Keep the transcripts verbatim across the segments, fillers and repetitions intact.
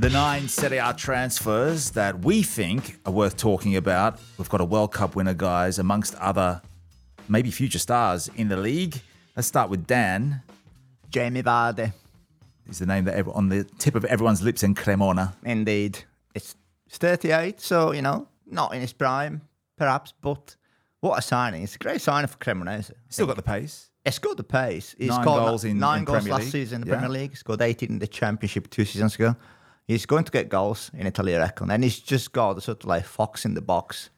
the nine Serie A transfers that we think are worth talking about. We've got a World Cup winner, guys, amongst other maybe future stars in the league. Let's start with Dan. Jamie Vardy. Is the name that ever, on the tip of everyone's lips in Cremona. Indeed. It's thirty-eight, so, you know, not in his prime, perhaps, but what a signing. It's a great signing for Cremonese. Still got the pace. It's got the pace. He's Nine got goals in Nine in goals Premier last League. season in the Yeah. Premier League. He's got eighteen in the Championship two seasons ago. He's going to get goals in Italy, I reckon. And he's just got a sort of like fox in the box.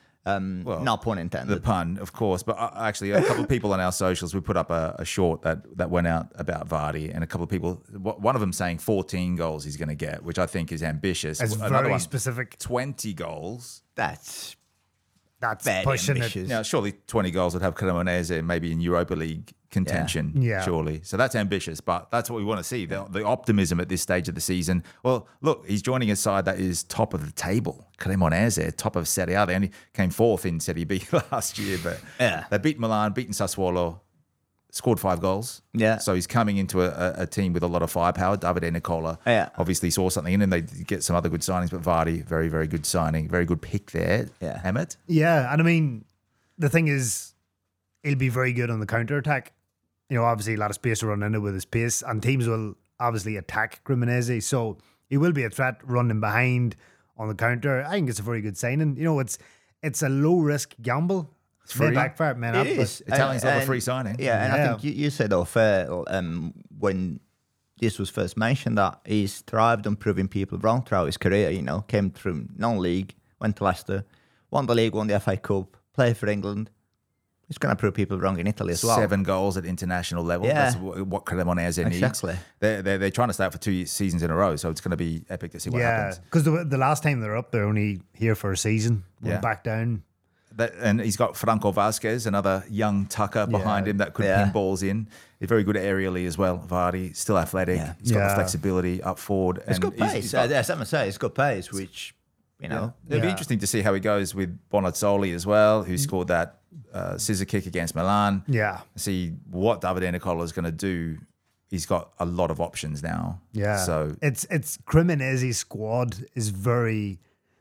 Um, Well, no pun intended. The pun, of course. But uh, actually, a couple of people on our socials, we put up a, a short that, that went out about Vardy, and a couple of people, one of them saying fourteen goals he's going to get, which I think is ambitious. It's Another very one, specific. twenty goals. That's That's very pushing ambitious. Now, surely twenty goals would have Cremonese maybe in Europa League contention, Yeah. Yeah. surely. So that's ambitious, but that's what we want to see, the, the optimism at this stage of the season. Well, look, he's joining a side that is top of the table, Cremonese, top of Serie A. They only came fourth in Serie B last year, but Yeah. they beat Milan, beaten Sassuolo, scored five goals. Yeah. So he's coming into a, a, a team with a lot of firepower. Davide Nicola Yeah. obviously saw something in him. They did get some other good signings, but Vardy, very, very good signing. Very good pick there. Yeah. Emmett? Yeah, and I mean, the thing is, he'll be very good on the counter attack. You know, obviously a lot of space to run into with his pace, and teams will obviously attack Cremonese, so he will be a threat running behind on the counter. I think it's a very good signing. You know, it's it's a low risk gamble. It's free. May backfire, man. It is. Italians love a And- free signing. Yeah, and Yeah. I think you, you said off air um, when this was first mentioned that he's thrived on proving people wrong throughout his career. You know, came through non-league, went to Leicester, won the league, won the F A Cup, played for England. He's going to prove people wrong in Italy as well. Seven goals at international level. Yeah. That's what what Cremonese needs. Exactly. They're, they're, they're trying to stay up for two seasons in a row, so it's going to be epic to see what Yeah, happens. because the, the last time they're up, they're only here for a season. Went Yeah. back down. That, and he's got Franco Vasquez, another young tucker behind Yeah. him that could Yeah. pin balls in. He's very good aerially as well, Vardy. Still athletic. Yeah. He's got the Yeah. flexibility up forward. It's and got he's- pace. he's got- Uh, As Emma said, it's got pace, which, you know, It'll be Yeah. interesting to see how he goes with Bonazzoli as well, who scored that uh, scissor kick against Milan. Yeah. See what Davide Nicola is going to do. He's got a lot of options now. Yeah. So it's it's Cremonese's squad is very.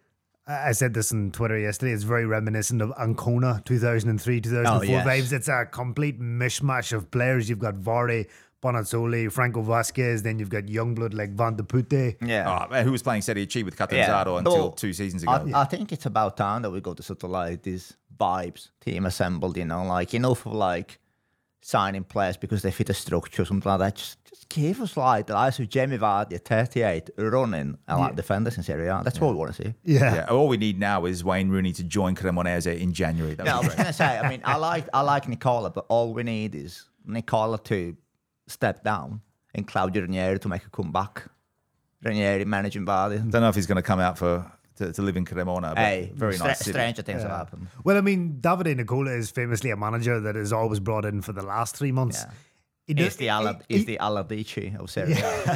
I I said this on Twitter yesterday. It's very reminiscent of Ancona two thousand three, two thousand four Oh, yes. vibes. It's a complete mishmash of players. You've got Vardy, Bonazzoli, Franco Vasquez. Then you've got youngblood like Van de Putte. yeah. Oh, who was playing Serie C with Yeah. Catanzaro until Well, two seasons ago. I, I think it's about time that we got to sort of like these vibes team assembled, you know, like enough of like signing players because they fit a structure or something like that. Just, just give us like the likes of Jamie Vardy at thirty-eight running and like defenders in Serie A. That's what we want to see. Yeah. yeah, all we need now is Wayne Rooney to join Cremonese in January. That No, I would be was great. gonna say. I mean, I like I like Nicola, but all we need is Nicola to step down and Claudio Ranieri to make a comeback. Ranieri managing Vardy. Don't know if he's going to come out for to, to live in Cremona. But Hey, very stra- nice city. stranger things have happened. Well, I mean, Davide Nicola is famously a manager that is always brought in for the last three months. Yeah. He He's does- the Ala, he- he's the Aladici of Serie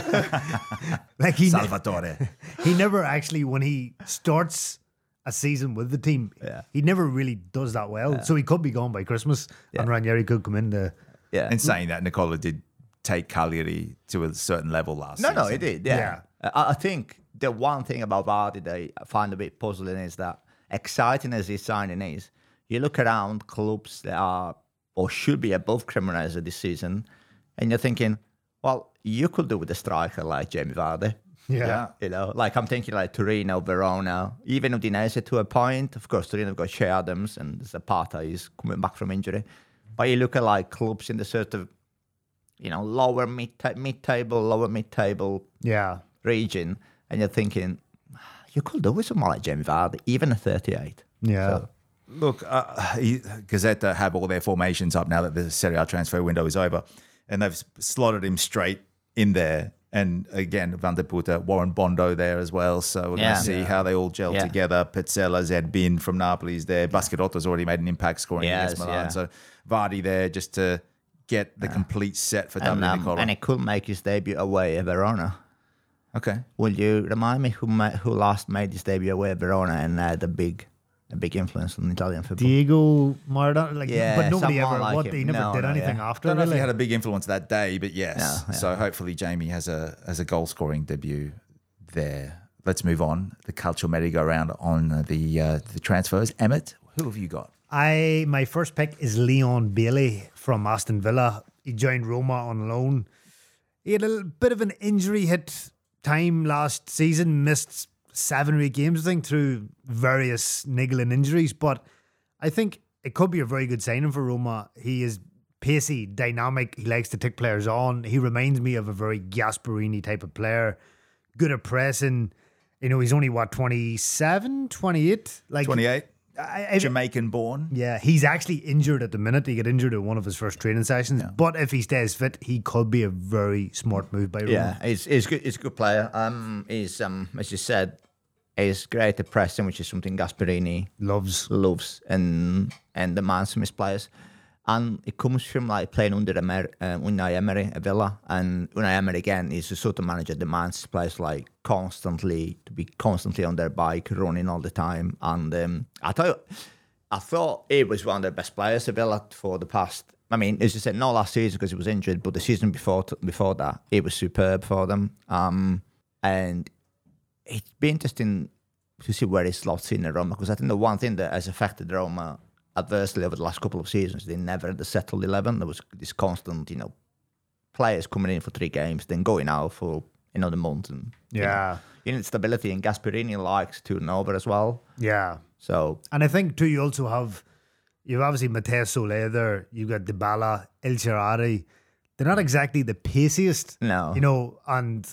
A. like he, ne- Salvatore. he never actually, when he starts a season with the team, Yeah. he never really does that well. So he could be gone by Christmas, and Ranieri could come in to. Yeah. In saying that, Nicola did take Cagliari to a certain level last No, season. no, he did. Yeah. I, I think the one thing about Vardy that I find a bit puzzling is that exciting as his signing is, you look around clubs that are or should be above Cremonese this season, and you're thinking, well, you could do with a striker like Jamie Vardy. Yeah. Yeah. You know, like I'm thinking like Torino, Verona, even Udinese to a point. Of course, Torino have got Shea Adams and Zapata is coming back from injury. But you look at like clubs in the sort of, you know, lower mid mid table, lower mid table Yeah. region, and you're thinking, you could do with someone like Jamie Vardy, even at thirty-eight. Yeah. So, Look, uh, he, Gazzetta have all their formations up now that the Serie A transfer window is over, and they've slotted him straight in there. And again, Van der Putte, Warren Bondo there as well. So we're going Yeah. to see how they all gel Yeah. together. Pezzella, Zed Bin from Napoli's there. Baschirotto's already made an impact scoring Yes, against Milan. yeah. So Vardy there just to get the complete set for and, Davide um, Nicola. and he could make his debut away at Verona. Okay. Will you remind me who ma- who last made his debut away at Verona and had a big a big influence on Italian football? Diego Maradona, like, Yeah, but nobody someone ever, like what, him. he never No, did no, anything yeah. after. I don't know if really. he had a big influence that day, but yes. No, yeah. So hopefully Jamie has a has a goal scoring debut there. Let's move on. The cultural merry-go-round on the uh, the transfers. Emmett, who have you got? I my first pick is Leon Bailey from Aston Villa. He joined Roma on loan. He had a little bit of an injury hit time last season, missed seven or eight games, I think, through various niggling injuries. But I think it could be a very good signing for Roma. He is pacey, dynamic. He likes to take players on. He reminds me of a very Gasperini type of player. Good at pressing. You know, he's only, what, twenty-seven, twenty-eight? Like, twenty-eight. I, I, Jamaican born. Yeah, he's actually injured at the minute. He got injured at one of his first training sessions. Yeah. But if he stays fit, he could be a very smart move by Roma. Yeah, he's he's good. He's a good player. Um, he's um, as you said, he's great at pressing, which is something Gasperini Loves. loves and and demands from his players. And it comes from like playing under Emer- uh, Unai Emery at Villa, and Unai Emery again is the sort of manager that demands his players like constantly to be constantly on their bike, running all the time. And um, I thought, I thought he was one of the best players at Villa for the past. I mean, as you said, not last season because he was injured, but the season before before that, he was superb for them. Um, and it'd be interesting to see where he slots in the Roma, because I think the one thing that has affected Roma adversely over the last couple of seasons, they never had the settled eleven. There was this constant, you know, players coming in for three games, then going out for another month. And, Yeah. You know, you need stability, and Gasperini likes turning over as well. Yeah. So, And I think, too, you also have, you've obviously Matteo Soler there, you've got Dybala, El Shaarawy. They're not exactly the paciest, no. you know, and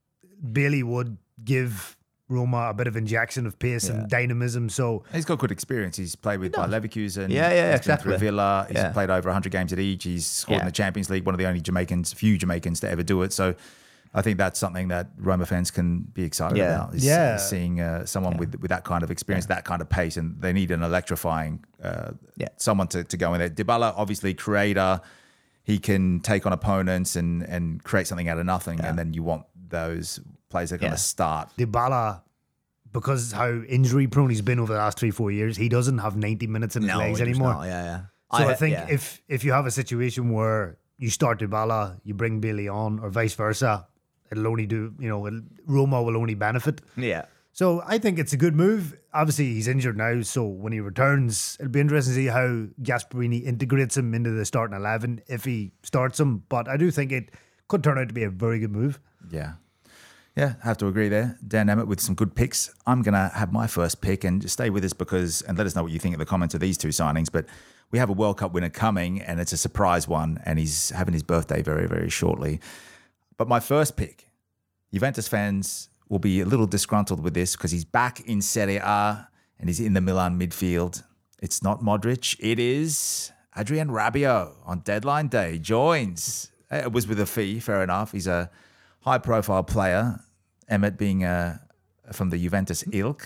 Bailey would give Roma a bit of injection of pace Yeah. and dynamism. So, He's got good experience. He's played with Bayer Leverkusen. Yeah, yeah, he's been exactly. through Villa. He's Yeah. played over one hundred games at each. He's scored in Yeah. the Champions League, one of the only Jamaicans, few Jamaicans to ever do it. So I think that's something that Roma fans can be excited Yeah. about. Is Yeah. seeing uh, someone with with that kind of experience, that kind of pace, and they need an electrifying uh, Yeah. someone to, to go in there. Dybala, obviously, creator. He can take on opponents and and create something out of nothing, and then you want those players that are going Yeah. to start. Dybala, because how injury prone he's been over the last three, four years, he doesn't have ninety minutes in his no, legs he does anymore. not, Yeah, yeah. So I, think yeah. if if you have a situation where you start Dybala, you bring Bailey on, or vice versa, it'll only do, you know, it'll, Roma will only benefit. Yeah. So I think it's a good move. Obviously, he's injured now, so when he returns, it'll be interesting to see how Gasperini integrates him into the starting eleven if he starts him. But I do think it could turn out to be a very good move. Yeah. Yeah, have to agree there. Dan Emmett with some good picks. I'm going to have my first pick, and just stay with us because, and let us know what you think of the comments of these two signings. But we have a World Cup winner coming, and it's a surprise one, and he's having his birthday very, very shortly. But my first pick, Juventus fans will be a little disgruntled with this because he's back in Serie A and he's in the Milan midfield. It's not Modric. It is Adrian Rabiot on deadline day. Joins. It was with a fee, fair enough. He's a high-profile player. Emmett being uh, from the Juventus ilk.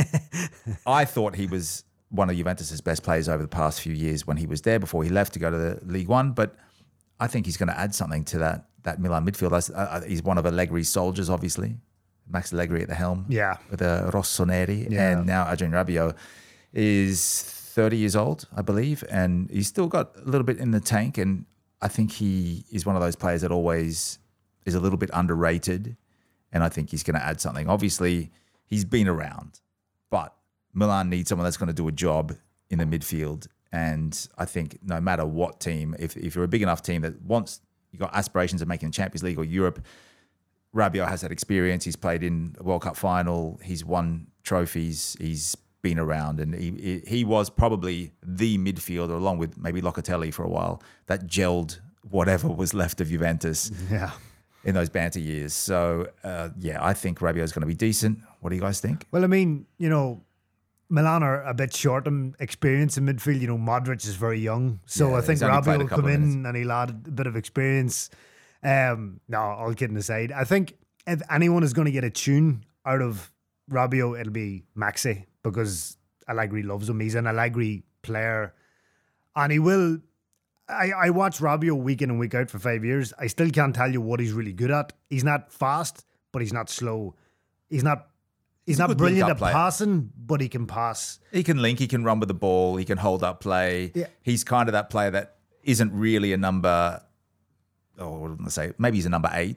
I thought he was one of Juventus' best players over the past few years when he was there before he left to go to the League One. But I think he's going to add something to that that Milan midfield. Uh, he's one of Allegri's soldiers, obviously. Max Allegri at the helm. Yeah. With uh, Rossoneri. Yeah. And now Adrian Rabiot is thirty years old, I believe. And he's still got a little bit in the tank. And I think he is one of those players that always is a little bit underrated. And I think he's going to add something. Obviously, he's been around. But Milan needs someone that's going to do a job in the midfield. And I think no matter what team, if, if you're a big enough team that wants, you've got aspirations of making the Champions League or Europe, Rabiot has that experience. He's played in a World Cup final. He's won trophies. He's been around. And he he was probably the midfielder, along with maybe Locatelli for a while, that gelled whatever was left of Juventus Yeah. in those banter years. So, uh, yeah, I think Rabiot's going to be decent. What do you guys think? Well, I mean, you know, Milan are a bit short on experience in midfield. You know, Modric is very young. So Yeah, I think he's only played Rabiot a will couple come of in minutes. and he'll add a bit of experience. Um, no, all kidding aside, I think if anyone is going to get a tune out of Rabiot, it'll be Maxi, because Allegri loves him. He's an Allegri player. And he will... I, I watch Rabiot week in and week out for five years. I still can't tell you what he's really good at. He's not fast, but he's not slow. He's not... He's, He's a not good brilliant link-up at player. passing, but he can pass. He can link, he can run with the ball, he can hold up play. Yeah. He's kind of that player that isn't really a number, oh, what am I say? Maybe he's a number eight,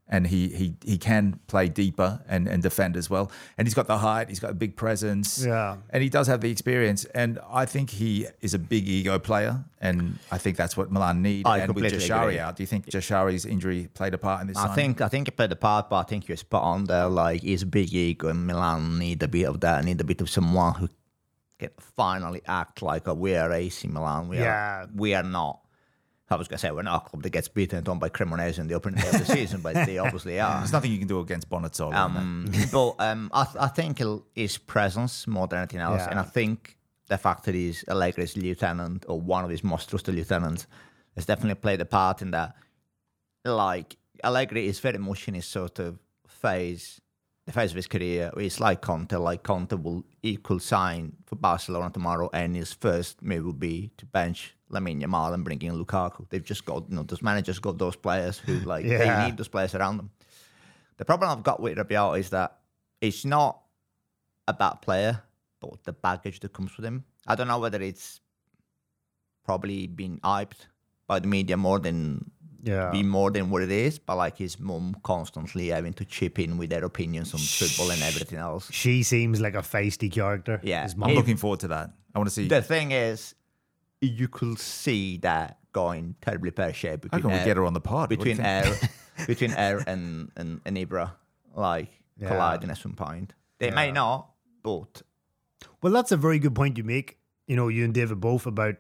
and he he he can play deeper and, and defend as well. And he's got the height, he's got a big presence, Yeah. and he does have the experience. And I think he is a big ego player, and I think that's what Milan need. I and with completely Jashari agree. out, do you think Jashari's injury played a part in this? I signing? think I think it played a part, but I think you're spot on there. Like, he's a big ego, and Milan need a bit of that. Need a bit of someone who can finally act like a, we are A C Milan. We Yeah. are, we are not. I was gonna say we're not a club that gets beaten on by Cremonese in the opening day of the season, but they obviously are. There's nothing you can do against Bonazzoli. Um, but um, I, th- I think it'll- his presence more than anything else, Yeah. and I think the fact that he's Allegri's lieutenant or one of his most trusted lieutenants has definitely played a part in that. Like, Allegri is very much in his sort of phase, the phase of his career. It's like Conte. Like, Conte will equal sign for Barcelona tomorrow, and his first move will be to bench Lamine Yamal and bring in Lukaku. They've just got, you know, those managers got those players who, like, Yeah. they need those players around them. The problem I've got with Rabiot is that it's not a bad player, but the baggage that comes with him. I don't know whether it's probably been hyped by the media more than Yeah. be more than what it is, but like his mum constantly having to chip in with their opinions on football and everything else. She seems like a feisty character. Yeah. His I'm mum. If- looking forward to that. I want to see. The thing is, you could see that going terribly pear shaped How between can we Air- get her on the pod? What do you between think? Air between Air and, and, and Ibra, like Yeah. colliding at some point. They may not, but Well, that's a very good point you make. You know, you and David both about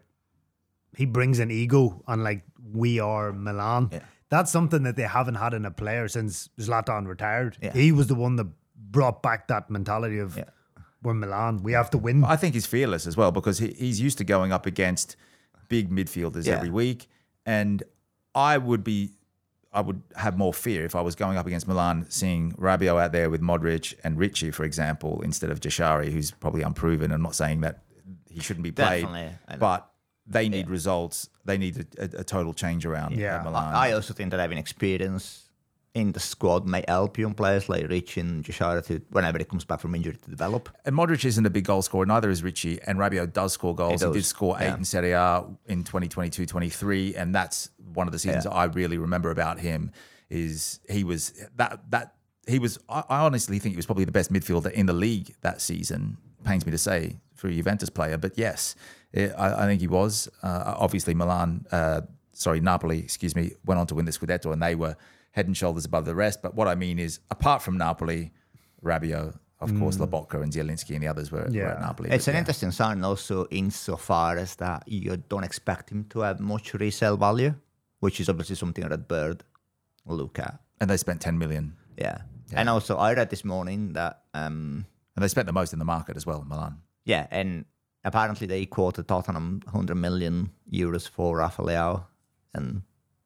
he brings an ego on like we are Milan. Yeah. That's something that they haven't had in a player since Zlatan retired. Yeah. He was the one that brought back that mentality of Yeah. we're Milan. We have to win. I think he's fearless as well because he, he's used to going up against big midfielders Yeah. every week, and I would be, I would have more fear if I was going up against Milan, seeing Rabiot out there with Modric and Ricci, for example, instead of Jashari, who's probably unproven. I'm not saying that he shouldn't be played, Definitely. I know. but they need results. They need a, a, a total change around Yeah. at Milan. I also think that having experience in the squad may help young players like Ricci and Jashara to, whenever he comes back from injury, to develop. And Modric isn't a big goal scorer, neither is Ricci. And Rabiot does score goals. He, does, did score eight yeah. in Serie A in twenty twenty-two twenty-three. And that's one of the seasons Yeah. I really remember about him is he was that, that he was, I I honestly think he was probably the best midfielder in the league that season. Pains me to say for a Juventus player, but yes, it, I, I think he was. Uh, obviously Milan, uh, sorry, Napoli, excuse me, went on to win the Scudetto and they were head and shoulders above the rest. But what I mean is, apart from Napoli, Rabiot, of course, Lobotka and Zielinski and the others were, were Yeah. at Napoli. It's but an yeah. interesting sign also insofar as that you don't expect him to have much resale value, which is obviously something that Bird will look at. And they spent ten million. Yeah. And also, I read this morning that, um, And they spent the most in the market as well, Milan. yeah, and apparently they quoted Tottenham one hundred million euros for Rafa Leao, and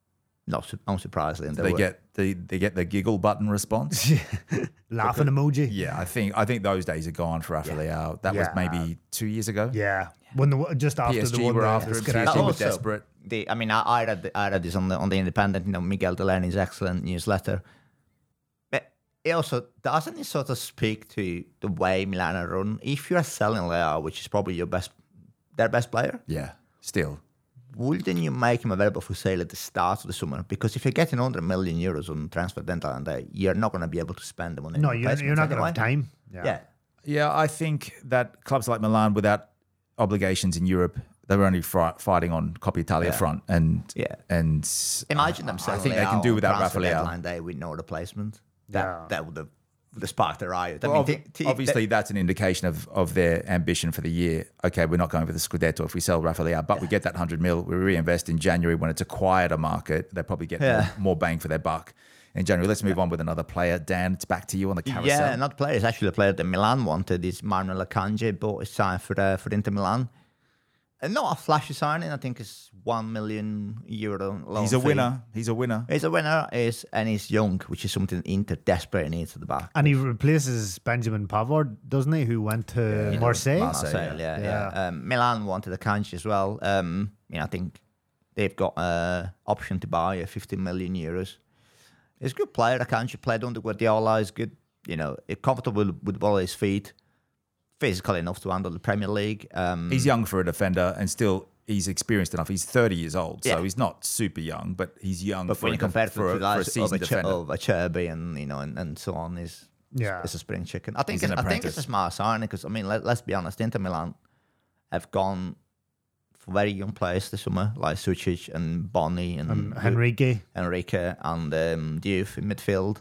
not su- unsurprisingly, They get the they get the giggle button response. Laughing emoji. Yeah, I think I think those days are gone for Rafa Leao. That was Yeah. maybe two years ago. Yeah. When the just after P S G the one were the- after the him. Scudetto. P S G were Also, desperate. The, I mean, I, I read the, I read this on the on the Independent. You know, Miguel Delaney's excellent newsletter. But it also doesn't it sort of speak to the way Milan are run. If you're selling Leao, which is probably your best, their best player, Yeah, still. wouldn't you make him available for sale at the start of the summer? Because if you're getting one hundred million euros on transfer deadline day, you're not going to be able to spend them on any No, you're, you're not going to have anyway. time. Yeah. Yeah. Yeah, I think that clubs like Milan, without obligations in Europe, they were only fri- fighting on Coppa Italia Yeah. front, and Yeah. and Imagine them I selling think they can Leao do on without transfer Rafa Leao. deadline day with no replacement. That Yeah. that would have, would have sparked a riot. I Well, mean, ob- t- t- obviously, that's an indication of, of their ambition for the year. Okay, we're not going for the Scudetto if we sell Rafa Leao, but we get that one hundred mil. We reinvest in January when it's a quieter market. They probably get Yeah. more, more bang for their buck in January. Let's move on with another player. Dan, it's back to you on the carousel. Yeah, not player. It's actually a player that Milan wanted. Is Manuel Akanji, but it's signed for uh, for Inter Milan. And not a flashy signing. I think it's one million euro. Loan He's a fee. winner. He's a winner. He's a winner. Is and he's young, which is something Inter desperately needs at the back. And he replaces Benjamin Pavard, doesn't he, who went to Marseille? Marseille. Marseille, yeah, yeah. Yeah. Um, Milan wanted Akanji as well. Um, you know, I think they've got an option to buy at fifteen million euros. He's a good player. Akanji played under Guardiola. He's good. You know, comfortable with the ball at his feet. Physical enough to handle the Premier League. Um, He's young for a defender and still he's experienced enough. He's thirty years old, so Yeah. he's not super young, but he's young But for, when a, you compare it for, to a, the for a guys of seasoned a, Ch- defender. of a Cherby and you know and, and so on, is Yeah. it's a spring chicken. I think He's it's, an I think it's apprentice. a smart signing because I mean let, let's be honest, Inter Milan have gone for very young players this summer, like Sucic and Bonni and, And Henrique. Enrique and um, Diouf in midfield.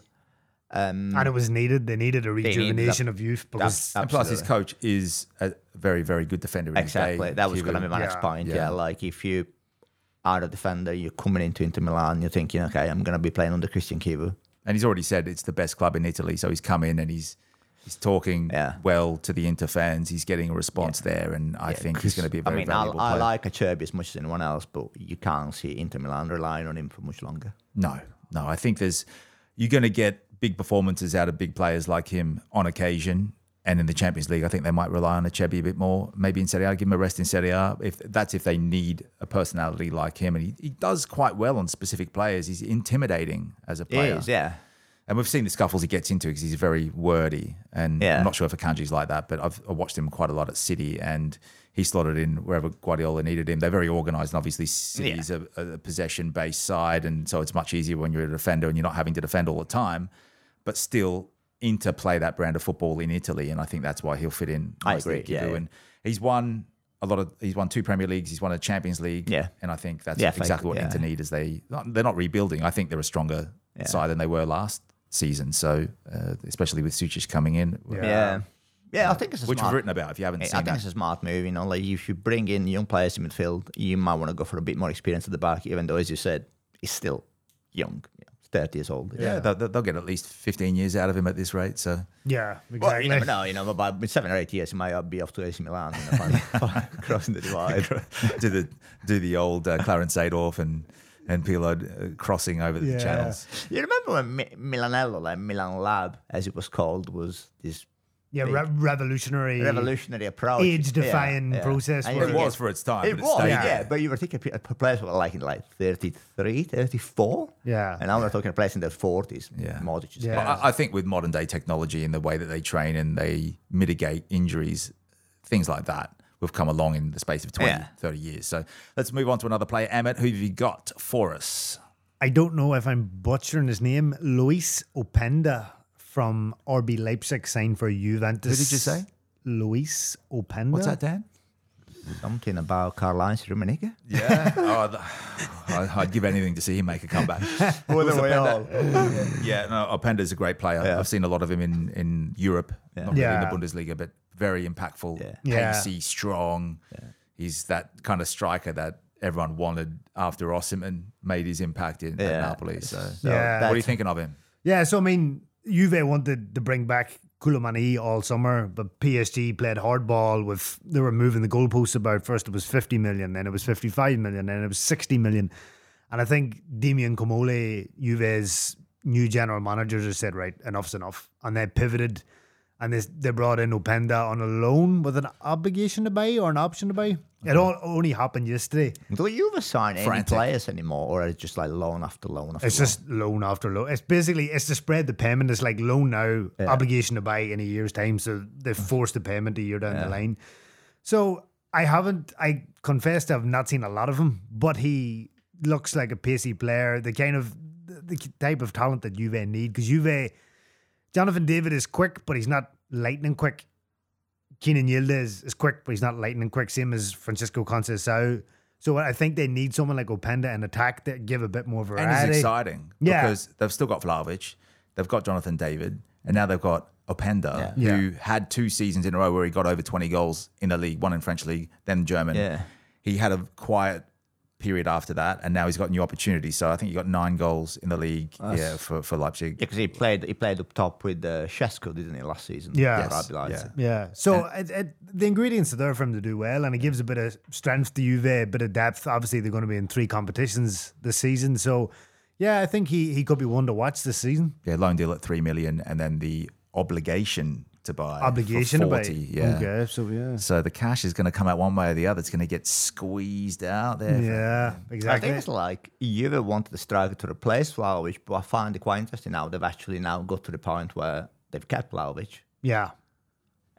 Um, And it was needed. They needed a needed rejuvenation that- of youth because that- And plus, his Absolutely. coach is a very, very good defender. In his exactly. day. That was He going to be would- my next Yeah. point. Yeah. Yeah. like if you are a defender, you're coming into Inter Milan, you're thinking, okay, I'm going to be playing under Christian Kivu. And he's already said it's the best club in Italy. So he's come in and he's he's talking Yeah. well to the Inter fans. He's getting a response there, and I think he's going to be a very I mean, I, valuable I player. like Acerbi as much as anyone else, but you can't see Inter Milan relying on him for much longer. No, no. I think there's you're going to get big performances out of big players like him on occasion. And in the Champions League, I think they might rely on Acerbi a bit more. Maybe in Serie A, give him a rest in Serie A. If that's if they need a personality like him, and he, he does quite well on specific players. He's intimidating as a He player. is, yeah. And we've seen the scuffles he gets into because he's very wordy. And Yeah. I'm not sure if Akanji's like that, but I've I watched him quite a lot at City, and he slotted in wherever Guardiola needed him. They're very organised, and obviously City is a, a possession-based side, and so it's much easier when you're a defender and you're not having to defend all the time. But still, Inter play that brand of football in Italy, and I think that's why he'll fit in. I nicely agree, at yeah, Kivu. yeah. And he's won a lot of. He's won two Premier Leagues. He's won a Champions League. Yeah. and I think that's Yeah, exactly what yeah. Inter need. Is they they're not rebuilding. I think they're a stronger Yeah. side than they were last season. So uh, especially with Sucic coming in, Yeah. Yeah. Yeah, I think it's a which smart, we've written about. If you haven't I seen think that, it's a smart move. You know, like if you bring in young players in midfield, you might want to go for a bit more experience at the back, even though, as you said, he's still young, you know, thirty years old. yeah, they'll, they'll get at least fifteen years out of him at this rate. So yeah, Well, exactly. you never know, you know, but with seven or eight years, he might be off to A C Milan, you know, finally crossing the divide. do the do the old uh, Clarence Seedorf and and Pirlo uh, crossing over the Yeah. channels. You remember when Mi- Milanello, like Milan Lab, as it was called, was this yeah, re- revolutionary, revolutionary approach, age-defying Yeah, yeah. process. And where- It you was get- for its time. It but was, stayed yeah. there. But you were thinking p- players were like in like thirty-three, thirty-four. Yeah. And now we're talking players in their forties. Yeah. Modric is Yeah. playing. Well, I, I think with modern day technology and the way that they train and they mitigate injuries, things like that, we've come along in the space of twenty, Yeah. thirty years. So let's move on to another player. Amit, who have you got for us? I don't know if I'm butchering his name. Luis Openda from R B Leipzig signed for Juventus. Who did you say? Luis Openda. What's that, Dan? Something about Karl-Heinz Rummenigge. Yeah. oh, the, I- I'd give anything to see him make a comeback. With a whale. Yeah, no, Openda's a great player. Yeah. I've seen a lot of him in, in Europe, not really in Yeah. the Bundesliga, but very impactful, Yeah. Yeah. pacey, strong. He's that kind of striker that everyone wanted after Osimhen made his impact in at Yeah. Napoli. So, So Yeah. what are you that's- thinking of him? Yeah, so I mean, Juve wanted to bring back Koulibaly all summer, but P S G played hardball with, they were moving the goalposts about. First it was fifty million, then it was fifty-five million, then it was sixty million. And I think Damian Comole, Juve's new general manager, just said, right, enough's enough. And they pivoted and they, they brought in Openda on a loan with an obligation to buy or an option to buy. It all only happened yesterday. Do you ever sign any Frantic. players anymore, or is it just like loan after loan after It's loan? just loan after loan. It's basically, it's to spread the payment. It's like loan now, obligation to buy in a year's time. So they force the payment a year down the line. So I haven't, I confess to have not seen a lot of him, but he looks like a pacey player, the kind of, the type of talent that Juve need. Because Juve, Jonathan David is quick, but he's not lightning quick. Keenan Yildiz is quick, but he's not lightning quick, same as Francisco Conceição. So I think they need someone like Openda in attack that give a bit more And variety. it's exciting Yeah. because they've still got Vlahovic, they've got Jonathan David, and now they've got Openda, Yeah. who had two seasons in a row where he got over twenty goals in the league, one in French league, then German. Yeah. He had a quiet period after that, and now he's got new opportunities. So I think he got nine goals in the league yeah, for, for Leipzig. Yeah, because he played he played up top with uh, Shesko, didn't he, last season? Yeah. For R B Yes, Leipzig. Yeah. So it, it, the ingredients are there for him to do well, and it gives a bit of strength to Juve, a bit of depth. Obviously, they're going to be in three competitions this season. So, yeah, I think he, he could be one to watch this season. Yeah, loan deal at three million, and then the obligation to buy Obligation for to buy. forty. Yeah. Okay, so yeah. So the cash is going to come out one way or the other. It's going to get squeezed out there. Yeah, I exactly. think it's like Juve wanted the striker to replace Vlahovic, but I find it quite interesting now. They've actually now got to the point where they've kept Vlahovic. yeah.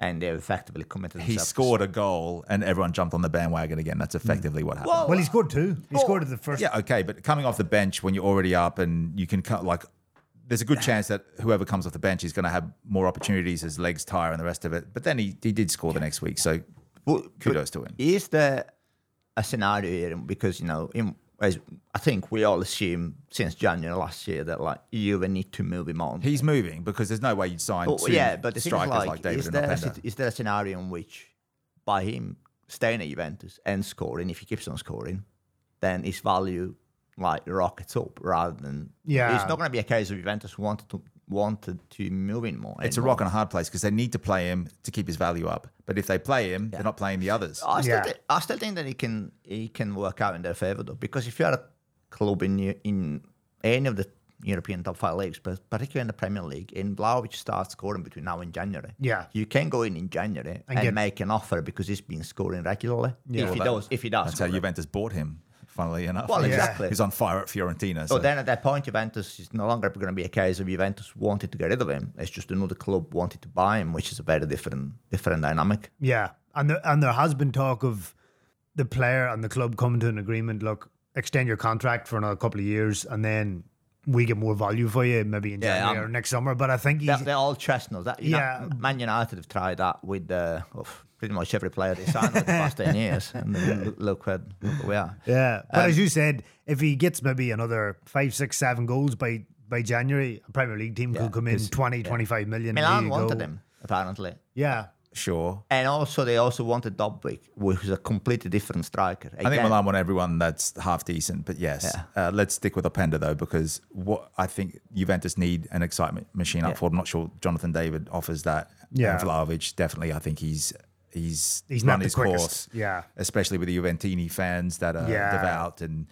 and they've effectively committed He themselves. scored a goal and everyone jumped on the bandwagon again. That's effectively what happened. Well, Well, he scored two. He Well, scored at the first. yeah, okay, but coming off the bench when you're already up and you can cut like there's a good chance that whoever comes off the bench is going to have more opportunities as legs tire and the rest of it. But then he, he did score the next week, so But- kudos to him. Is there a scenario here? Because, you know, in, as I think we all assume since January last year that, like, you will need to move him on. He's moving because there's no way you'd sign But, two yeah, but the thing is, strikers like, like, David is, and there a, Openda. sit- is there a scenario in which by him staying at Juventus and scoring, if he keeps on scoring, then his value, like, rockets up rather than... Yeah. It's not going to be a case of Juventus wanted to wanted to move him more. It's a rock and a hard place because they need to play him to keep his value up. But if they play him, they're not playing the others. I still, Yeah. thi- I still think that he can he can work out in their favour though, because if you're a club in Eu- in any of the European top five leagues, but particularly in the Premier League, in Vlahovic starts scoring between now and January. Yeah. you can go in in January and, get- make an offer because he's been scoring regularly. Yeah. if Well, he that- does, if he does, That's how score. Juventus bought him, funnily enough. Well, He's- exactly. He's on fire at Fiorentina. So So then at that point, Juventus is no longer going to be a case of Juventus wanted to get rid of him. It's just another club wanted to buy him, which is a very different different dynamic. Yeah, and there, and there has been talk of the player and the club coming to an agreement. Look, extend your contract for another couple of years, and then we get more value for you, maybe in Yeah, January um, or next summer. But I think he's, They're, they're all chestnuts. That, you Yeah. know, Man United have tried that with uh, of pretty much every player they signed over the past ten years. And then look, look, where, look where we are. yeah. But Um, as you said, if he gets maybe another five, six, seven goals by by January, a Premier League team Yeah, could come in 'cause- twenty, twenty-five million. Milan there you wanted go. him, apparently. Yeah, sure. And also, they also wanted Dobvik, which is a completely different striker. I think Milan want everyone that's half decent, but yes, Yeah. uh, let's stick with Openda though, because what I think Juventus need an excitement machine up Yeah. for. I'm not sure Jonathan David offers that. Yeah. and Vlahovic definitely. I think he's he's He's run not the his quickest. course. Yeah. especially with the Juventini fans that are Yeah. devout, and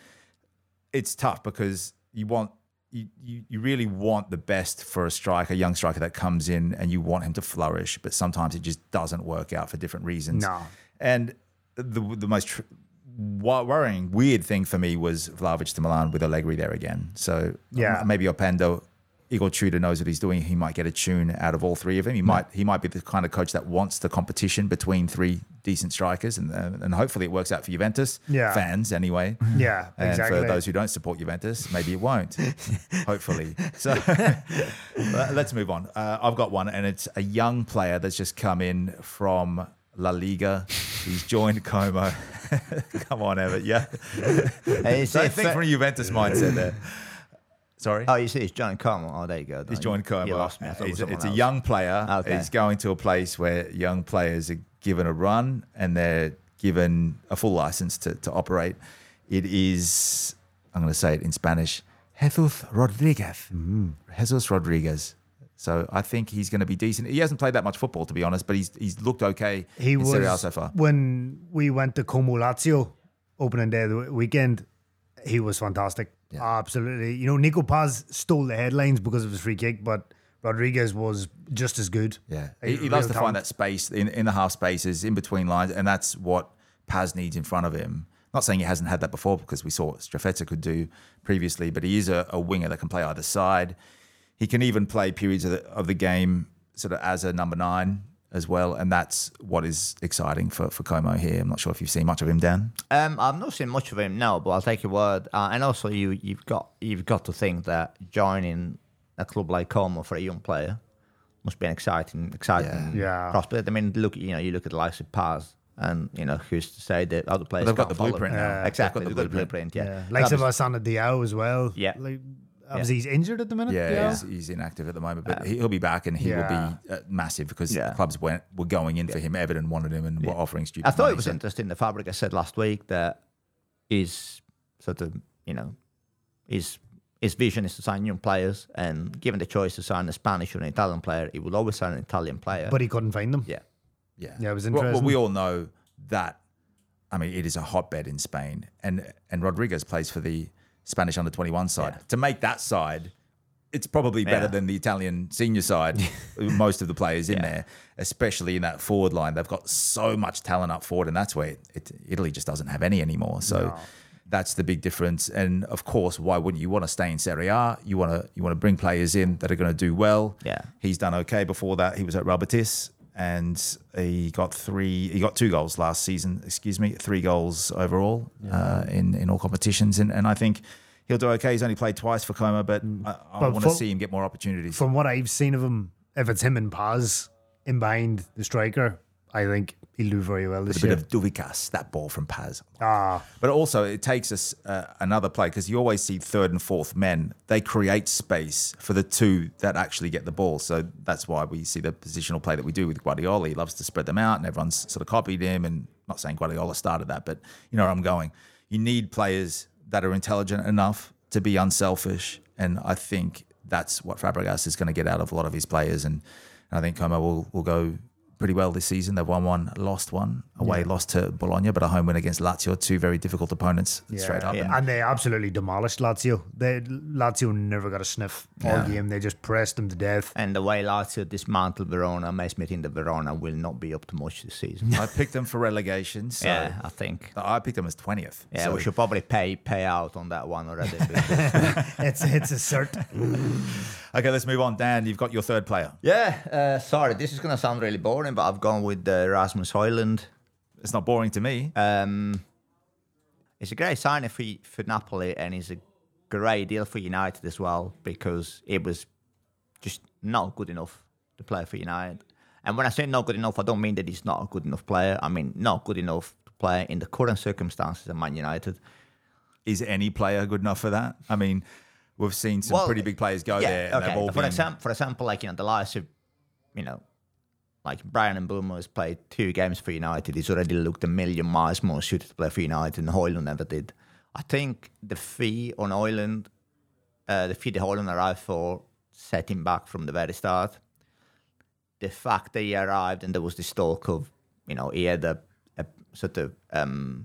it's tough because you want. You, you, you really want the best for a striker, a young striker that comes in, and you want him to flourish, but sometimes it just doesn't work out for different reasons. No. And the the most tr- wo- worrying, weird thing for me was Vlahovic to Milan with Allegri there again. So Yeah. m- maybe Openda, Igor Tudor knows what he's doing. He might get a tune out of all three of them. He might he might be the kind of coach that wants the competition between three decent strikers, and uh, and hopefully it works out for Juventus Yeah. fans anyway. yeah, And exactly. for those who don't support Juventus, maybe it won't. Hopefully. So but let's move on. Uh, I've got one, and it's a young player that's just come in from La Liga. He's joined Como. Come on, Everett. Yeah. And you see Don't if think it- from a Juventus mindset there. Sorry. Oh, you see, it's John Como. Oh, there you go. He's joined Como. You lost me. I thought it It's, was it's a someone else. young player. Okay. He's going to a place where young players are given a run and they're given a full license to, to operate. It is, I'm going to say it in Spanish, Jesus Rodriguez. Mm-hmm. Jesus Rodriguez. So I think he's going to be decent. He hasn't played that much football, to be honest, but he's he's looked okay He in Serie A was so far. when we went to Como Lazio opening day of the weekend. He was fantastic. Absolutely. You know, Nico Paz stole the headlines because of his free kick, but Rodriguez was just as good. Yeah, A he, he real loves to talent. find that space in, in the half spaces, in between lines, and that's what Paz needs in front of him. Not saying he hasn't had that before, because we saw what Strafetta could do previously, but he is a, a winger that can play either side. He can even play periods of the, of the game sort of as a number nine as well, and that's what is exciting for, for Como here. I'm not sure if you've seen much of him, Dan. Um, I've not seen much of him now, but I'll take your word. Uh, and also, you you've got you've got to think that joining a club like Como for a young player must be an exciting, exciting Yeah. Yeah. prospect. I mean, look, you know, you look at the likes of Paz, and you know, who's to say that other players They've got can't the follow blueprint him. now. Exactly, They've they've got got the the blueprint. Yeah, Yeah. Like That was- Sebastian Diao as well. Yeah. Like, obviously, he's injured at the minute. Yeah, Yeah. He's, he's inactive at the moment, but he, he'll be back, and he Yeah. will be uh, massive because Yeah. the clubs went were going in for him. Everton wanted him and were offering stupid I thought money, it was so- interesting. The Fabregas said last week that his sort of, you know, his his vision is to sign young players, and given the choice to sign a Spanish or an Italian player, he would always sign an Italian player. But he couldn't find them. yeah, Yeah, Yeah, it was Well, well, interesting. we all know that. I mean, it is a hotbed in Spain, and and Rodriguez plays for the Spanish under twenty-one side. Yeah. To make that side, it's probably better Yeah. than the Italian senior side. Most of the players in Yeah. there, especially in that forward line, they've got so much talent up forward, and that's where it, it, Italy just doesn't have any anymore. So. No. That's the big difference, and of course, why wouldn't you want to stay in Serie A? You want to you want to bring players in that are going to do well. Yeah. He's done okay before that. He was at Real Betis, and he got three. He got two goals last season. Excuse me, three goals overall yeah. uh, in in all competitions, and and I think he'll do okay. He's only played twice for Como, but I, I want to see him get more opportunities. From what I've seen of him, if it's him and Paz in behind the striker, I think he'll do very well this With a year. bit of Duvikas, that ball from Paz. Ah, But also, it takes us uh, another play, because you always see third and fourth men. They create space for the two that actually get the ball. So that's why we see the positional play that we do with Guardiola. He loves to spread them out, and everyone's sort of copied him. And I'm not saying Guardiola started that, but you know where I'm going. You need players that are intelligent enough to be unselfish, and I think that's what Fabregas is going to get out of a lot of his players. And I think Como will, will go pretty well this season. They've won one, lost one, away yeah. lost to Bologna, but a home win against Lazio, two very difficult opponents yeah, straight up. Yeah. And, and they absolutely demolished Lazio. They Lazio never got a sniff all Yeah. game. They just pressed them to death. And the way Lazio dismantled Verona makes me think that Verona will not be up to much this season. I picked them for relegation, so yeah, I think. I picked them as twentieth. Yeah, so we should probably pay pay out on that one already. it's it's a cert. Okay, let's move on. Dan, you've got your third player. yeah, uh, sorry, this is going to sound really boring, but I've gone with uh, Rasmus Højlund. It's not boring to me. Um, it's a great signing for for Napoli, and it's a great deal for United as well, because it was just not good enough to play for United. And when I say not good enough, I don't mean that he's not a good enough player. I mean not good enough to play in the current circumstances at Man United. Is any player good enough for that? I mean, we've seen some Well, pretty big players go yeah, there, and okay. they've all for been... example, for example, like you know, the likes of, you know, like Brian Mbeumo has played two games for United. He's already looked a million miles more suited to play for United than Højlund ever did. I think the fee on Højlund, uh, the fee that Højlund arrived for, set him back from the very start. The fact that he arrived and there was this talk of, you know, he had a, a sort of um,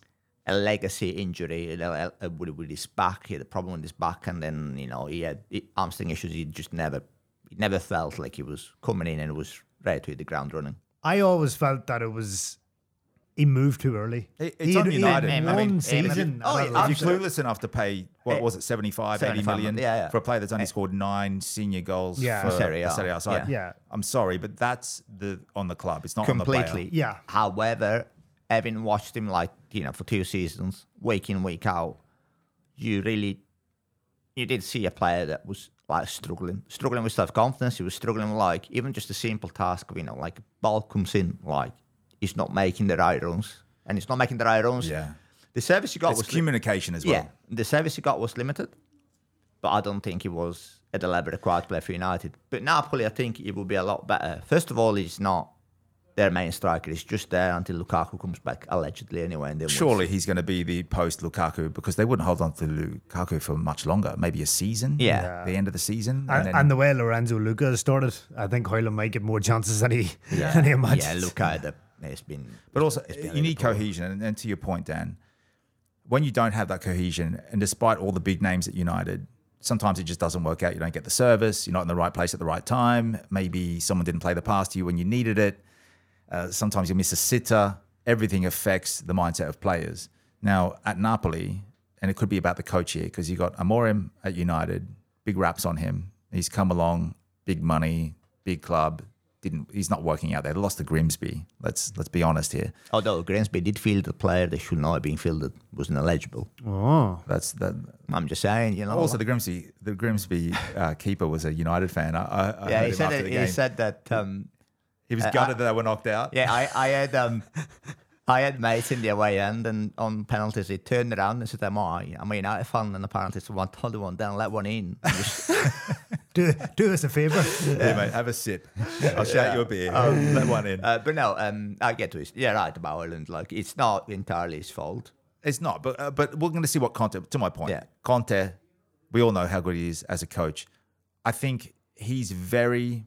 a legacy injury you know, uh, with, with his back. He had a problem with his back, and then you know he had hamstring issues. He just never, he never felt like he was coming in and was ready to hit the ground running. I always felt that it was he moved too early. It- it's he had, on he had United. one I mean, season. oh, and yeah, I If was- you're clueless enough to pay, what Eh, was it, seventy-five, eighty seventy-five, million yeah, yeah. for a player that's only scored nine senior goals Yeah. for Serie A. a Serie A side? Yeah. I'm sorry, but that's the on the club. It's not on the Completely. player. Yeah. However, having watched him like you know for two seasons, week in week out, you really, you did see a player that was like struggling, struggling with self confidence. He was struggling with, like even just a simple task of you know like a ball comes in, like he's not making the right runs, and he's not making the right runs. Yeah. The service he got It's was li- communication as well. yeah, the service he got was limited, but I don't think he was at the level required to play for United. But Napoli, I think it will be a lot better. First of all, he's not their main striker. He's just there until Lukaku comes back, allegedly anyway. And then Surely he's going to be the post Lukaku, because they wouldn't hold on to Lukaku for much longer, maybe a season. Yeah. Yeah. The end of the season. And, then- and the way Lorenzo Luca has started, I think Højlund might get more chances than he than he imagined. yeah, Luka had a- has been. But also, it's been a you little need poor. cohesion. And, and to your point, Dan, when you don't have that cohesion, and despite all the big names at United, sometimes it just doesn't work out. You don't get the service. You're not in the right place at the right time. Maybe someone didn't play the pass to you when you needed it. Uh, sometimes you miss a sitter. Everything affects the mindset of players. Now, at Napoli, and it could be about the coach here, because you got Amorim at United, big raps on him. He's come along, big money, big club. Didn't he's not working out there. They lost to Grimsby. Let's let's be honest here. Although Grimsby did field a player that should not have been fielded, was ineligible. Oh, That's that. I'm just saying, you know. Also, the Grimsby the Grimsby uh, keeper was a United fan. I, I, I yeah, heard he him said after that, the he game. said that. Um, He was uh, gutted I- that they were knocked out. yeah, I, I had um, I had mates in the away end, and on penalties, he turned around and said, "Am I? I'm a United fan," and apparently someone told him one down, let one in. And just- do do us a favor. Hey, mate, have a sip. I'll shout you a beer. Let one in. uh, but no, um, I get to it. Yeah, right about Ireland. Like, it's not entirely his fault. It's not, but uh, but we're going to see what Conte. To my point, Yeah. Conte. We all know how good he is as a coach. I think he's very.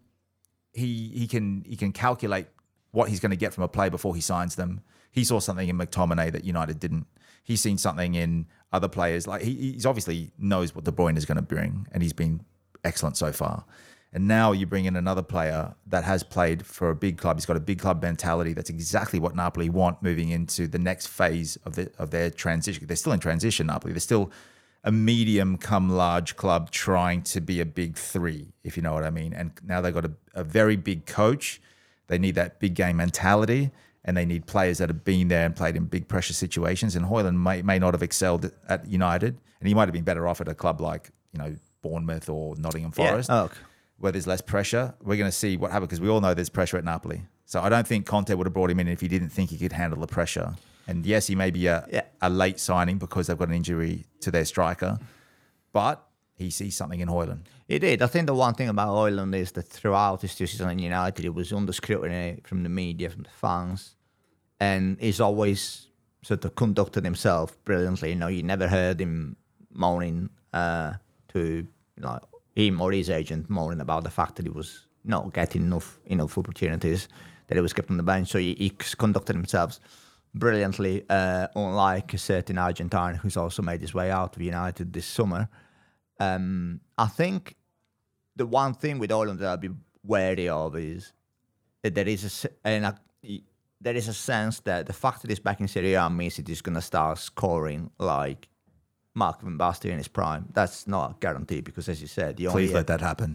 He he can he can calculate what he's going to get from a player before he signs them. He saw something in McTominay that United didn't. He's seen something in other players. Like he, he's obviously knows what De Bruyne is going to bring, and he's been excellent so far. And now you bring in another player that has played for a big club. He's got a big club mentality. That's exactly what Napoli want moving into the next phase of the of their transition. They're still in transition, Napoli. They're still a medium come large club trying to be a big three, if you know what I mean. And now they've got a, a very big coach They need that big game mentality, and they need players that have been there and played in big pressure situations. And Højlund may, may not have excelled at United, and he might have been better off at a club like, you know, Bournemouth or Nottingham Forest, Yeah. Oh, okay. where there's less pressure. We're going to see what happens because we all know there's pressure at Napoli. So I don't think Conte would have brought him in if he didn't think he could handle the pressure. And yes, he may be a, Yeah. a late signing because they've got an injury to their striker, but he sees something in Højlund. He did. I think the one thing about Højlund is that throughout his two seasons in United, he was under scrutiny from the media, from the fans, and he's always sort of conducted himself brilliantly. You know, you never heard him moaning uh, to, you know, him or his agent moaning about the fact that he was not getting enough enough opportunities, that he was kept on the bench. So he, he conducted himself brilliantly, uh, unlike a certain Argentine who's also made his way out of United this summer. Um, I think the one thing with Højlund that I'd be wary of is that there is a s- and I, there is a sense that the fact that he's back in Serie A means that he's going to start scoring like Mark Van Basten in his prime. That's not a guarantee because, as you said, he only Please let that happen.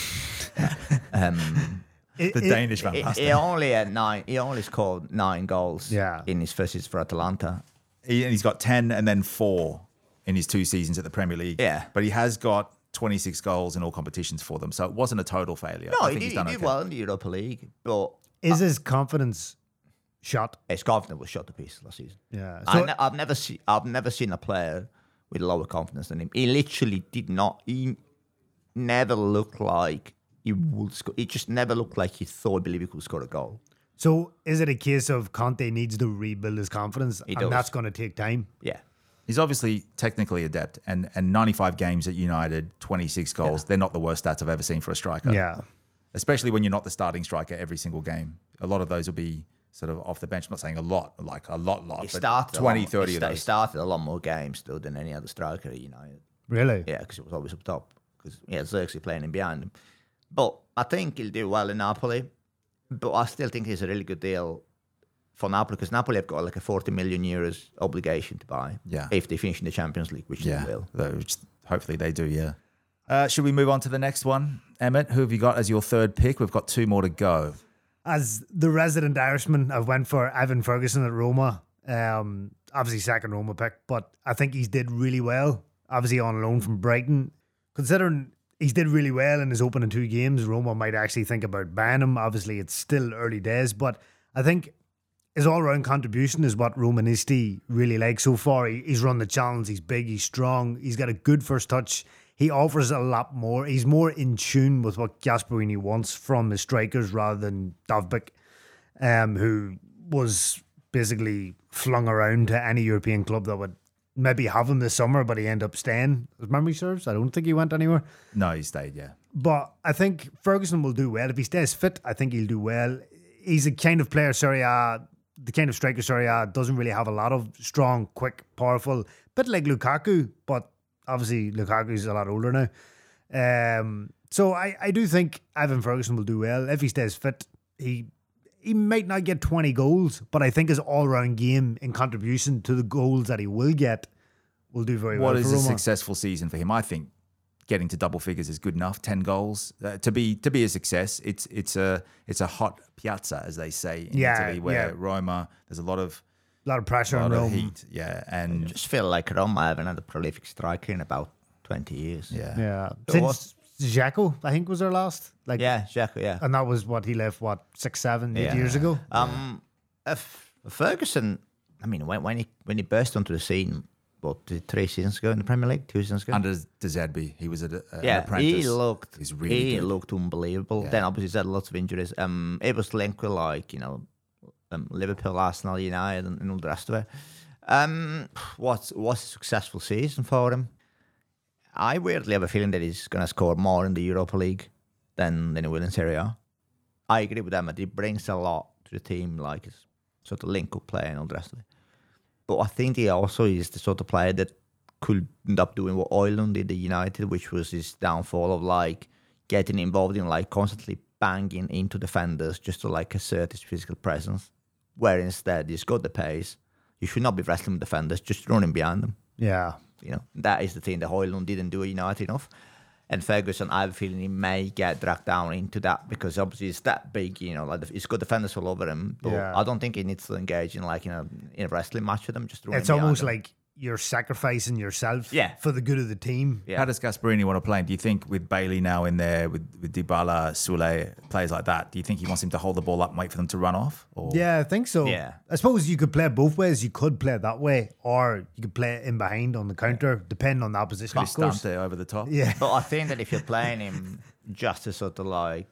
um, It- The it- Danish Van he, Basten. he only had nine. He only scored nine goals Yeah. in his first season for Atalanta. He, and he's got ten and then four in his two seasons at the Premier League. Yeah. But he has got twenty-six goals in all competitions for them. So it wasn't a total failure. No, I he think did, he's he done did okay. well in the Europa League, but Is his confidence shot? his confidence was shot to pieces last season. Yeah. I So- ne- I've never seen I've never seen a player with lower confidence than him. He literally did not. He never looked like he would score. He just never looked like he thought believe he could score a goal. So is it a case of Conte needs to rebuild his confidence, He and does. that's going to take time? Yeah, He's obviously technically adept, and, and ninety-five games at United, twenty-six goals. They're not the worst stats I've ever seen for a striker. Yeah. Especially when you're not the starting striker every single game. A lot of those will be sort of off the bench. I'm not saying a lot, like a lot, lot, he but started twenty, a lot, thirty he of sta- He those. started a lot more games though than any other striker at United. Really? Yeah, because it was always up top. Because yeah, Xerxes playing in behind him. But I think he'll do well in Napoli. But I still think it's a really good deal for Napoli because Napoli have got like a forty million euros obligation to buy. Yeah. If they finish in the Champions League, which Yeah, they will. which hopefully they do, yeah. Uh, should we move on to the next one? Emmett, who have you got as your third pick? We've got two more to go. As the resident Irishman, I went for Ivan Ferguson at Roma. Um, obviously, second Roma pick, but I think he's did really well. Obviously, on loan from Brighton. Considering he's did really well in his opening two games, Roma might actually think about buying him. Obviously, it's still early days, but I think his all-round contribution is what Romanisti really likes so far. He, he's run the challenge. He's big. He's strong. He's got a good first touch. He offers a lot more. He's more in tune with what Gasperini wants from his strikers rather than Dovbyk, um, who was basically flung around to any European club that would maybe have him this summer, but he ended up staying. As memory serves, I don't think he went anywhere. No, he stayed, yeah. But I think Ferguson will do well. If he stays fit, I think he'll do well. He's a kind of player, Serie A, the kind of striker Serie A doesn't really have a lot of strong, quick, powerful, bit like Lukaku, but obviously Lukaku's a lot older now. Um, so I, I do think Ivan Ferguson will do well. If he stays fit, he he might not get twenty goals, but I think his all-round game in contribution to the goals that he will get will do very What well is for a Roma. successful season for him? I think getting to double figures is good enough. Ten goals uh, to be to be a success. It's it's a it's a hot piazza, as they say in Yeah, Italy, where yeah. Roma there's a lot of A lot of pressure lot on of Rome. heat, yeah, and just feel like Roma haven't had a prolific striker in about twenty years. yeah, Yeah. There was- Since Xhaka, I think, was their last. Like, Yeah, Xhaka, yeah. And that was what he left, what, six, seven, eight Yeah. years ago? Um, if Ferguson, I mean, when, when he when he burst onto the scene, what, three seasons ago in the Premier League, two seasons ago? under De Zerbi, he was a, a, yeah, an apprentice. he looked He's really he good. looked unbelievable. Yeah. Then obviously he's had lots of injuries. Um, it was linked with like you know, um, Liverpool, Arsenal, United, and, and all the rest of it. Um, what's what's a successful season for him? I weirdly have a feeling that he's going to score more in the Europa League than than he will in Serie A. I agree with them. He brings a lot to the team, like his sort of link-up play and all the rest of it. But I think he also is the sort of player that could end up doing what Højlund did at United, which was his downfall of like getting involved in like constantly banging into defenders just to like assert his physical presence. Where instead he's got the pace. You should not be wrestling with defenders, just running behind them. Yeah. You know, that is the thing that Højlund didn't do at United enough. And Ferguson, I have a feeling he may get dragged down into that because obviously it's that big, you know, like he's got defenders all over him. But Yeah. I don't think he needs to engage in like, you know, in a wrestling match with them. Just running It's behind almost them. like you're sacrificing yourself Yeah. for the good of the team. Yeah. How does Gasperini want to play him? Do you think with Bailey now in there, with, with Dybala, Sule, players like that, do you think he wants him to hold the ball up and wait for them to run off? Or Yeah, I think so. Yeah. I suppose you could play it both ways. You could play it that way, or you could play it in behind on the counter, depending on the opposition. Could Of he stunt course. it over the top? Yeah. But I think that if you're playing him just as sort of like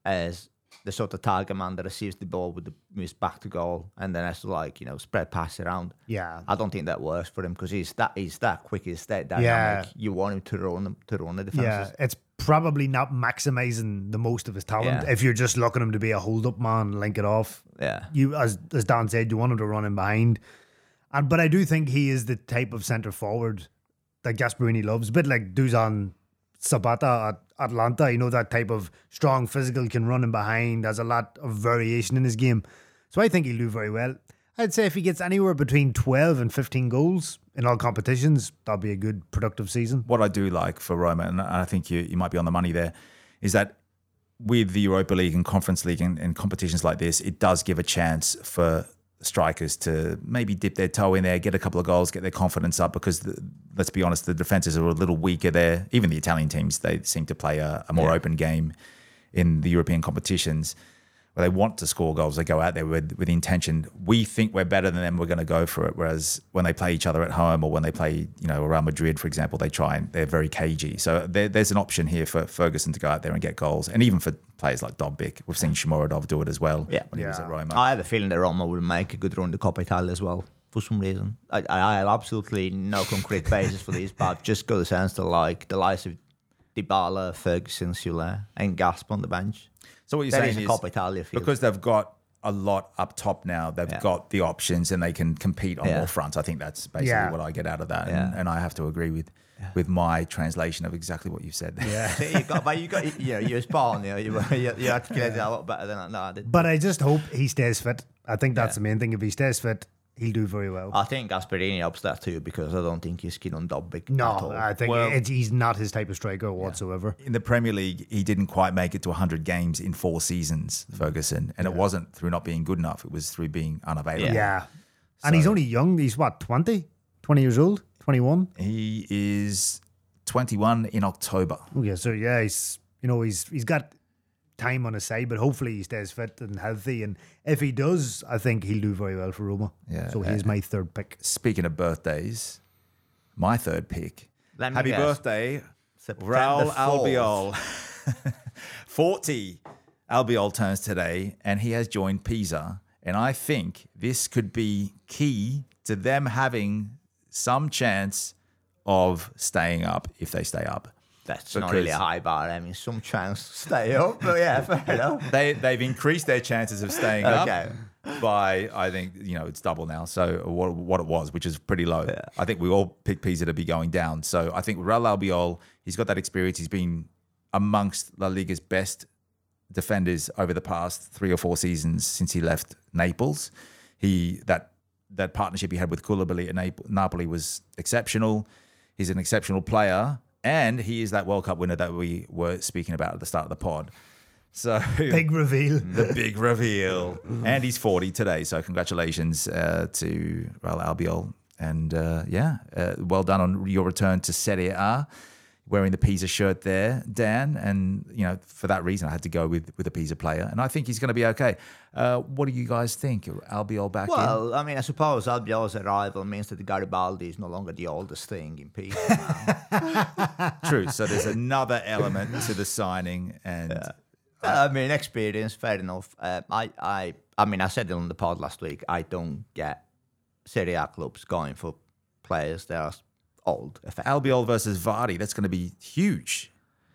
as the sort of target man that receives the ball with the moves back to goal and then has to like, you know, spread pass around. Yeah. I don't think that works for him because he's that he's that quick, he's that dynamic. Yeah. You want him to run them to run the Yeah, defenses. it's probably not maximizing the most of his talent Yeah. if you're just looking him to be a hold-up man, link it off. Yeah. You, as as Dan said, you want him to run in behind, and but I do think he is the type of centre forward that Gasperini loves, a bit like Dusan Zapata at Atlanta. You know, that type of strong physical, can run in behind, has a lot of variation in his game. So I think he'll do very well. I'd say if he gets anywhere between twelve and fifteen goals in all competitions, that'll be a good productive season. What I do like for Roma, and I think you, you might be on the money there, is that with the Europa League and Conference League and, and competitions like this, it does give a chance for strikers to maybe dip their toe in there, get a couple of goals, get their confidence up, because the, let's be honest, the defenses are a little weaker there. Even the Italian teams, they seem to play a, a more Yeah. open game in the European competitions where they want to score goals. They go out there with, with intention. We think we're better than them, we're going to go for it. Whereas when they play each other at home, or when they play, you know, Real Madrid, for example, they try and they're very cagey. So there, there's an option here for Ferguson to go out there and get goals. And even for players like Dobbik, we've seen Shomurodov do it as well Yeah. when he was Yeah. at Roma. I have a feeling that Roma will make a good run in the Coppa Italia as well for some reason. I, I, I have absolutely no concrete basis for this, but I've just got the sense that like the likes of Dybala, Ferguson, Sule, and Gasp on the bench. So what you're That saying is a is, Coppa Italia field. because they've got a lot up top now, they've Yeah. got the options and they can compete on Yeah. more fronts. I think that's basically Yeah. what I get out of that. Yeah. And, and I have to agree with with my translation of exactly what you said. Yeah. you got, but you got, you know, you're spot on. You know, you, you, you articulated that a lot better than I, no, I did. But I just hope he stays fit. I think that's Yeah. the main thing. If he stays fit, he'll do very well. I think Gasperini helps that too because I don't think he's keen on Dobbik at no, all. I think Well- it's, he's not his type of striker whatsoever. In the Premier League, he didn't quite make it to one hundred games in four seasons, Ferguson. And it wasn't through not being good enough. It was through being unavailable. Yeah. And he's only young. He's what, twenty? twenty years old? twenty-one? He is twenty-one in October. Okay, so yeah, he's, you know, he's he's got time on his side, but hopefully he stays fit and healthy. And if he does, I think he'll do very well for Roma. Yeah. So he's my third pick. Speaking of birthdays, my third pick. Let me Happy guess. birthday, September Raul fourth. Albiol. forty Albiol turns today, and he has joined Pisa. And I think this could be key to them having some chance of staying up if they stay up. That's not really a Because- high bar. I mean, some chance to stay up, but yeah, fair enough. They they've increased their chances of staying Okay. up by, I think, you know, it's double now. So what, what it was, which is pretty low. I think we all picked Pisa to be going down. So I think Raul Albiol, he's got that experience. He's been amongst La Liga's best defenders over the past three or four seasons since he left Naples. He that that partnership he had with Koulibaly at Nap- Napoli was exceptional. He's an exceptional player, and he is that World Cup winner that we were speaking about at the start of the pod. So Big reveal. the big reveal, and he's forty today. So congratulations uh, to Raul Albiol, and uh, yeah, uh, well done on your return to Serie A. Wearing the Pisa shirt there, Dan, and you know for that reason I had to go with with a Pisa player, and I think he's going to be okay. Uh, what do you guys think? Albiol back in? Well, I mean, I suppose Albiol's arrival means that Garibaldi is no longer the oldest thing in Pisa now. True. So there's another element to the signing, and I mean, experience, fair enough. Uh, I, I, I mean, I said it on the pod last week. I don't get Serie A clubs going for players that are old. Effectively. Albiol versus Vardy, that's going to be huge.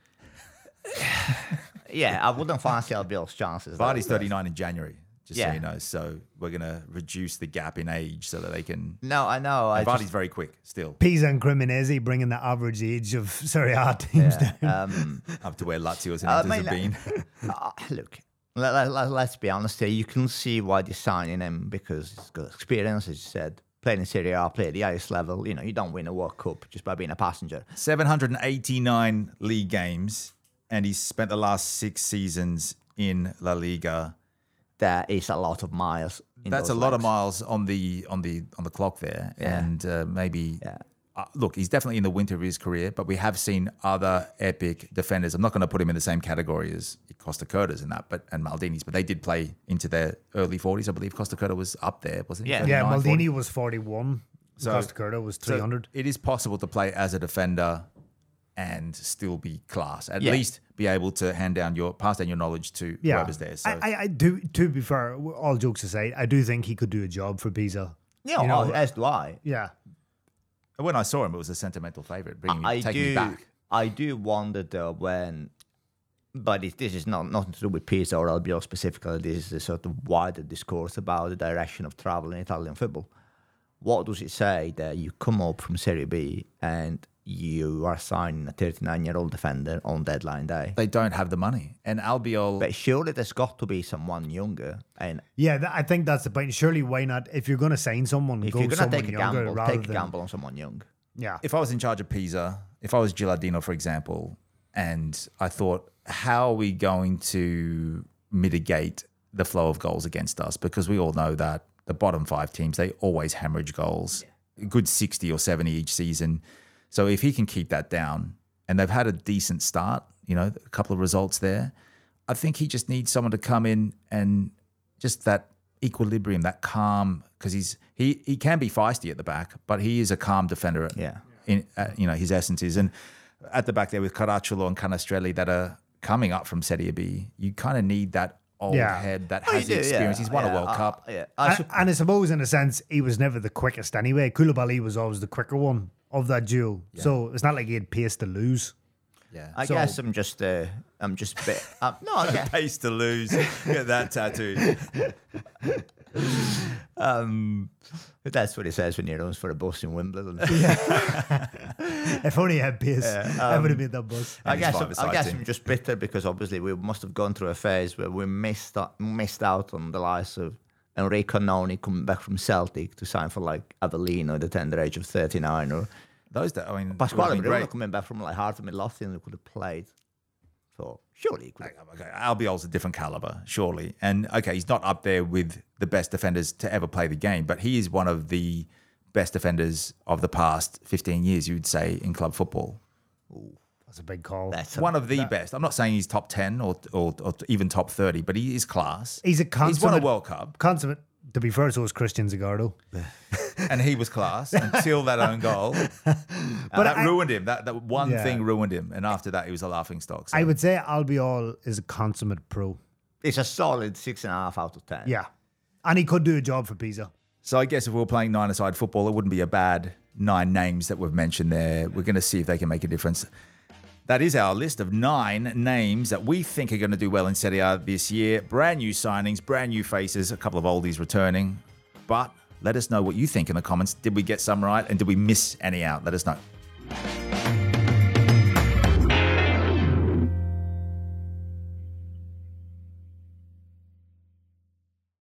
Yeah, I wouldn't fancy Albiol's chances. Vardy's though. thirty-nine in January, just so Yeah. you know. So we're going to reduce the gap in age so that they can. No, I know. I And Vardy's just, very quick still, Pisa and Cremonese bringing the average age of Serie A teams yeah, down. um, up to where Lazio's and I Inter's mean, have been. uh, look, let, let, let, let's be honest here. You can see why they're signing him because he's got experience, as you said. playing in Serie A, play at the highest level. You know, you don't win a World Cup just by being a passenger. seven hundred eighty-nine league games, and he's spent the last six seasons in La Liga. That is a lot of miles. in That's a those lot of legs. miles on the on the on the clock there, Yeah. and uh, maybe. Yeah. Uh, look, he's definitely in the winter of his career, but we have seen other epic defenders. I'm not going to put him in the same category as Costa Curtas and that, but and Maldini's, but they did play into their early forties. I believe Costa Curta was up there, wasn't he? Yeah. Yeah, thirty-nine, Maldini forty? was forty-one. So- Costa Curta was So three hundred. it is possible to play as a defender and still be class. At Yeah. least be able to hand down your pass down your knowledge to yeah, whoever's there. So I, I, I do. To be fair, all jokes aside, I do think he could do a job for Pisa. Yeah, You know, oh, as do I. Yeah, when I saw him, it was a sentimental favourite, bringing I taking do. me back. I do wonder though when, but it, this is not nothing to do with Pisa or Albiol specifically. This is a sort of wider discourse about the direction of travel in Italian football. What does it say that you come up from Serie B and you are signing a thirty-nine-year-old defender on deadline day? They don't have the money, and Albiol. But surely there's got to be someone younger. And yeah. Th- I think that's the point. Surely, why not? If you're going to sign someone, if go you're going to someone take a younger gamble, rather take a than gamble on someone young. yeah. if I was in charge of Pisa, if I was Gilardino, for example, and I thought, how are we going to mitigate the flow of goals against us? Because we all know that the bottom five teams, they always hemorrhage goals, a good sixty or seventy each season. So if he can keep that down, and they've had a decent start, you know, a couple of results there, I think he just needs someone to come in and just that equilibrium, that calm, because he's he he can be feisty at the back, but he is a calm defender. Yeah. In uh, you know his essence is, and at the back there with Caracciolo and Canastrelli that are coming up from Serie B, you kind of need that old Yeah. head that Oh, you has the do, experience. yeah. He's won Yeah, a World uh, Cup. Yeah, I And, sup- and I suppose, in a sense, he was never the quickest anyway. Koulibaly was always the quicker one of that duo, so it's not like he had pace to lose. Yeah, I so- guess I'm just, uh, I'm just a bit. Uh, no, I guess, pace to lose. Get that tattooed. um, that's what it says when you runs for a bus in Wimbledon. If only he had pace, I would have been that bus. I And guess, he's I'm, right I beside guess him. I'm just bitter because obviously we must have gone through a phase where we missed out, missed out on the likes of Enrico Noni coming back from Celtic to sign for like Avellino at the tender age of thirty-nine, or Those that I mean, Pasquale would have been Bruno great. coming back from like Heart of Midlothian who could have played. So surely he could have. Okay, Albiol's a different caliber, surely. And okay, he's not up there with the best defenders to ever play the game, but he is one of the best defenders of the past fifteen years, you would say, in club football. That's a big call. That's a, One of the best. I'm not saying he's top ten or, or, or even top thirty, but he is class. He's a He's won a consummate. World Cup, Consummate. To be fair, so was Christian Zagardo. and he was class until that own goal. but that I- ruined him. That, that one Yeah. thing ruined him. And after that, he was a laughing stock. So. I would say Albiol is a consummate pro. it's a solid six and a half out of ten. Yeah, and he could do a job for Pisa. So I guess if we were playing nine-a-side football, it wouldn't be a bad nine names that we've mentioned there. We're going to see if they can make a difference. That is our list of nine names that we think are going to do well in Serie A this year. Brand new signings, brand new faces, a couple of oldies returning. But let us know what you think in the comments. Did we get some right and did we miss any out? Let us know.